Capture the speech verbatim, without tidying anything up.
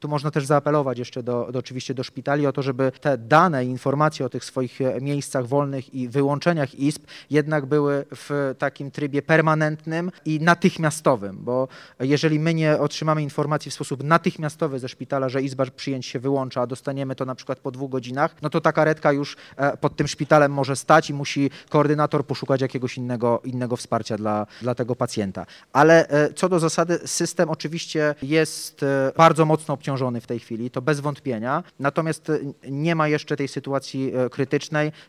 Tu można też zaapelować jeszcze do, do, oczywiście do szpitali o to, żeby te dane, informacje o tych swoich miejscach wolnych i wyłączeniach izb jednak były w takim trybie permanentnym i natychmiastowym, bo jeżeli my nie otrzymamy informacji w sposób natychmiastowy ze szpitala, że izba przyjęć się wyłącza, a dostaniemy to na przykład po dwóch godzinach, no to ta karetka już pod tym szpitalem może stać i musi koordynator poszukać jakiegoś innego, innego wsparcia dla, dla tego pacjenta. Ale co do zasady, system oczywiście jest bardzo mocno obciążony w tej chwili, to bez wątpienia, natomiast nie ma jeszcze tej sytuacji krytycznej.